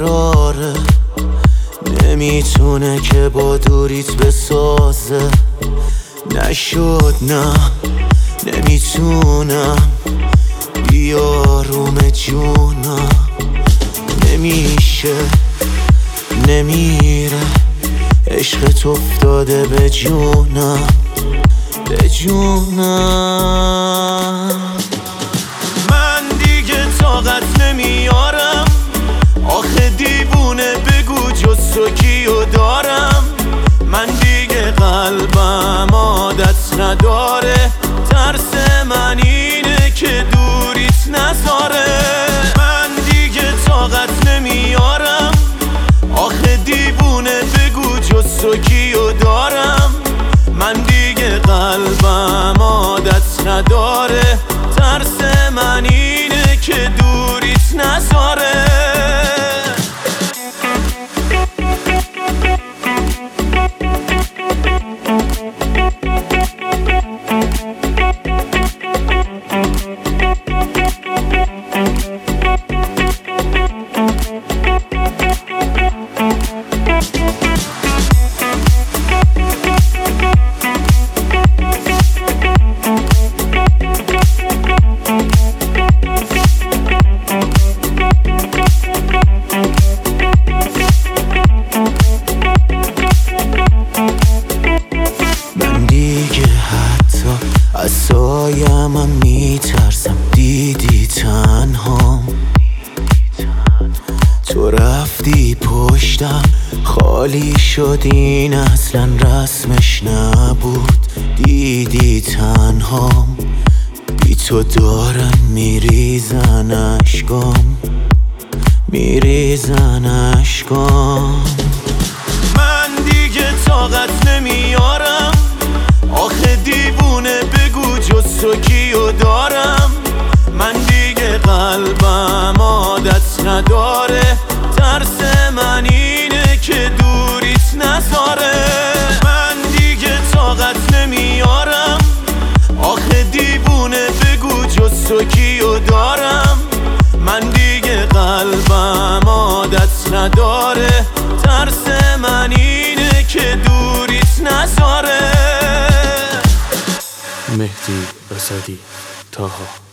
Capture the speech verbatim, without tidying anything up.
بیقراره، نمیتونه که با دوریت بسازه. نشد نه نمیتونم بیاروم جونم، نمیشه نمیره عشقت افتاده به جونم به جونم. من دیگه طاقت نمیارم، آخه دیوونه بگو جز تو کیو دارم. من دیگه قلبم عادت نداره، ترس من اینه که دوریت نذاره. من دیگه طاقت نمیارم، آخه دیوونه بگو جز تو کیو دارم. من دیگه قلبم عادت نداره، ترس من اینه که دوریت نذاره. از سایم هم میترسم، دیدی تنهام، تو رفتی پشتم خالی شد، این اصلا رسمش نبود. دیدی تنهام، بی تو دارن میریزن اشکام میریزن اشکام. من دیگه طاقت نمیارم، آخه دیوونه بگو جز تو کیو دارم. من دیگه قلبم عادت نداره، ترس من اینه که دوریت نذاره. من دیگه طاقت نمیارم، آخه دیوونه بگو جز تو کیو دارم. من دیگه قلبم عادت نداره، ترس من اینه که دوریت نذاره. مهدی اسدی، طاها.